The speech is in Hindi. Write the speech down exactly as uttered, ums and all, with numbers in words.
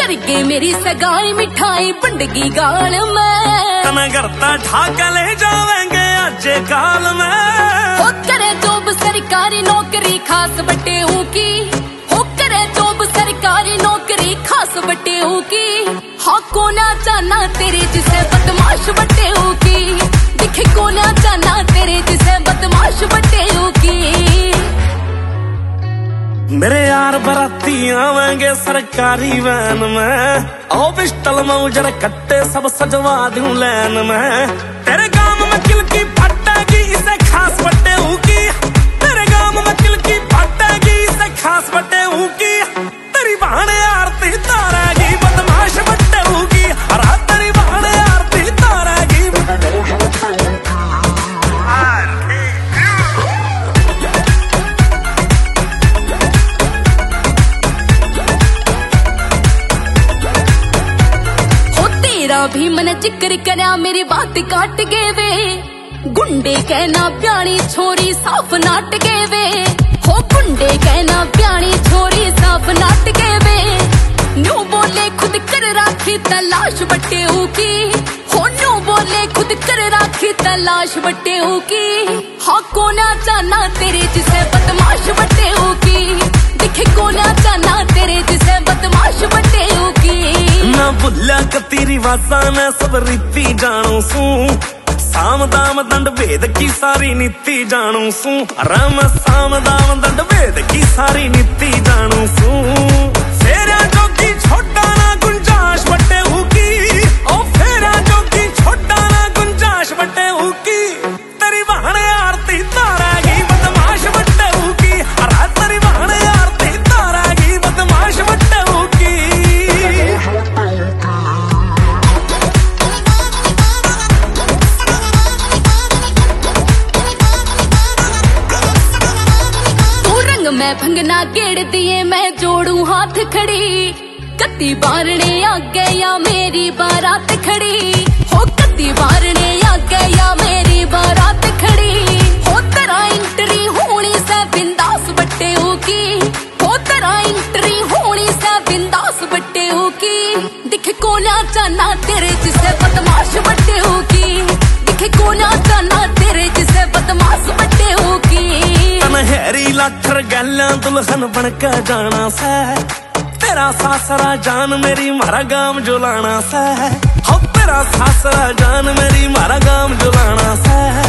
करके मेरी सगाई मिठाई बंडगी गाल में तने करता ठाका ले जावेंगे आज काल में। हो करे जॉब सरकारी नौकरी खास बटे की, हो करे जॉब सरकारी नौकरी खास बटे की। हाँ को ना जाना तेरे जिसे बदमाश बटे की, दिखे को ना जाना तेरे जिसे बदमाश बटे की। मेरे यार बराती आवेंगे सरकारी वैन में, आओ पिस्टल में उजर कट्टे सब सजवा दूं लैन में। तेरे गांव में किल की फटेगी इसे खास बटे की, तेरे गांव में किल की फटेगी इसे खास बटे की। तेरी बहन आरती तारेगी बदमाश बटे की, अरे तेरी बहन आरती तारेगी। भी मन जिक्र करया मेरी बात काट गए वे, गुंडे कहना प्याणी छोरी साफ नाट गए वे। हो गुंडे कहना प्याणी छोरी साफ नाट गए वे। न्यू बोले खुद कर राखी तलाश बटे की, हो न्यू बोले खुद कर राखी तलाश बटे की। हाँ को ना जाना तेरे जिसे बदमाश बटे की, दिखे को ना जाना तेरे जिसे बदमाश बटे की। ना भुल्या कती रिवाजा ने सब रीति जानू सू, साम दाम दंड भेद की सारी नीति जानू सू। राम साम दाम दंड भेद की सारी नीति जानू सू। फेरा जोगी छोटा ना गुंजाश बटे की, ओ फेरा जोगी छोटा ना गुंजाश बटे की। तेरी बहन आरती तारेगी बदमाश बटे की, अरे तेरी बहन आरती तारेगी बदमाश बटे की। मैं भंगना गेड़ दिए मैं जोड़ू हाथ खड़ी, कत्ती बारने आगे या मेरी बारात खड़ी। हो कत्ती बारने आगे या मेरी बारात खड़ी। हो तेरा इंट्री होनी से बिंदास बट्टे की, हो तेरा इंट्री होनी से बिंदास बट्टे की। दिखे को ना जाना तेरे जिसे बदमाश बट्टे की, दिखे को ना जाना तेरे जिसे बदमाश बट्टे की। हैरी लाठर गैला दुल्हन बनके जाना से, तेरा सासरा जान मेरी मारा गाम जुलाना से। हो तेरा सासरा जान मेरी मारा गाम जुलाना से।